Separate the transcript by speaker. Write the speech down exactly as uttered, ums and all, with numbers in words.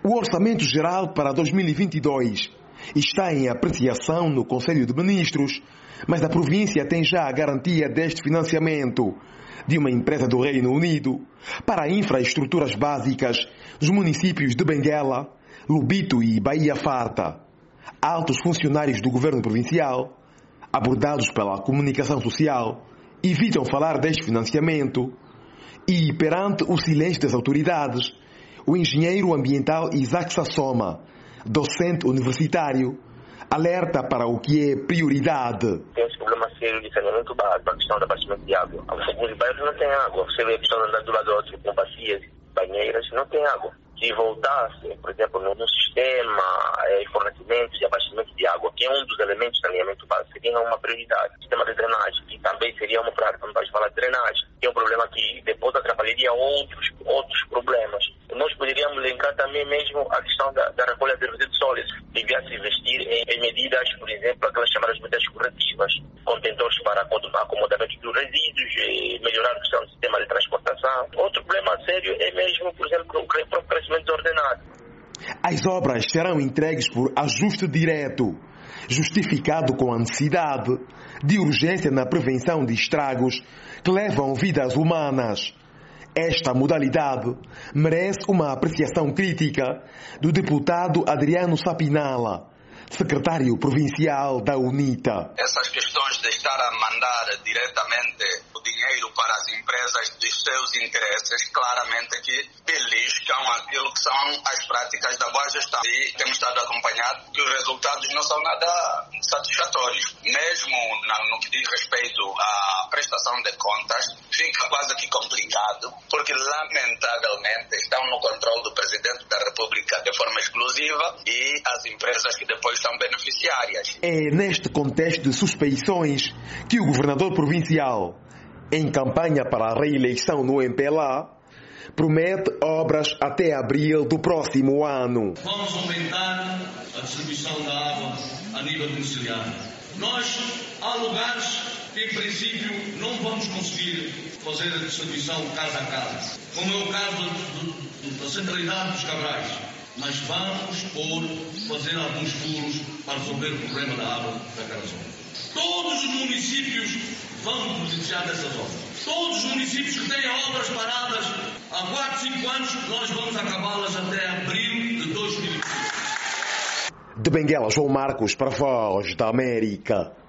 Speaker 1: O Orçamento Geral para dois mil e vinte e dois está em apreciação no Conselho de Ministros, mas a província tem já a garantia deste financiamento de uma empresa do Reino Unido para infraestruturas básicas dos municípios de Benguela, Lubito e Baía Farta. Altos funcionários do governo provincial, abordados pela comunicação social, evitam falar deste financiamento e, perante o silêncio das autoridades, o engenheiro ambiental Isaac Sassoma, docente universitário, alerta para o que é prioridade.
Speaker 2: Tem esse problema sério de saneamento básico, a questão do abastecimento de água. Alguns bairros não tem água. Você vê a questão de andar do lado do outro com bacias, banheiras, não tem água. Se voltasse, por exemplo, no, no sistema de é, fornecimento e abastecimento de água, que é um dos elementos de saneamento básico, seria uma prioridade. O sistema de drenagem, que também seria uma prioridade, quando nós falar de drenagem, que é um problema que depois atrapalharia outros, outros problemas. Nós poderíamos linkar também mesmo a questão da, da recolha de resíduos sólidos. Devia-se investir em, em medidas, por exemplo, aquelas chamadas medidas corretivas, contentores para acomodamento dos resíduos, e melhorar a questão do sistema de transportação. Outro problema sério é mesmo, por exemplo, o próprio crescimento desordenado.
Speaker 1: As obras serão entregues por ajuste direto, justificado com a necessidade de urgência na prevenção de estragos que levam vidas humanas. Esta modalidade merece uma apreciação crítica do deputado Adriano Sapinala, secretário provincial da UNITA.
Speaker 3: Essas questões de estar a mandar diretamente o dinheiro para as empresas dos seus interesses, claramente que beliscam aquilo que são as práticas da boa gestão. E temos estado a acompanhar que os resultados não são nada satisfatórios. Mesmo no que diz respeito à prestação de contas, fica quase que complicado, porque lamentavelmente estão no controle do Presidente da República de forma exclusiva e as empresas que depois são beneficiárias.
Speaker 1: É neste contexto de suspeições que o governador provincial, em campanha para a reeleição no M P L A, promete obras até abril do próximo ano.
Speaker 4: Vamos aumentar a distribuição da água a nível domiciliar. Nós, há lugares que, em princípio, não vamos conseguir fazer a distribuição casa a casa, como é o caso do, do, da centralidade dos Cabrais. Mas vamos por fazer alguns furos para resolver o problema da água daquela zona. Todos os municípios vão beneficiar dessas obras. Todos os municípios que têm obras paradas há quatro, cinco anos, nós vamos acabá-las até abril de dois mil e vinte.
Speaker 1: De Benguela, João Marcos, para a Voz da América.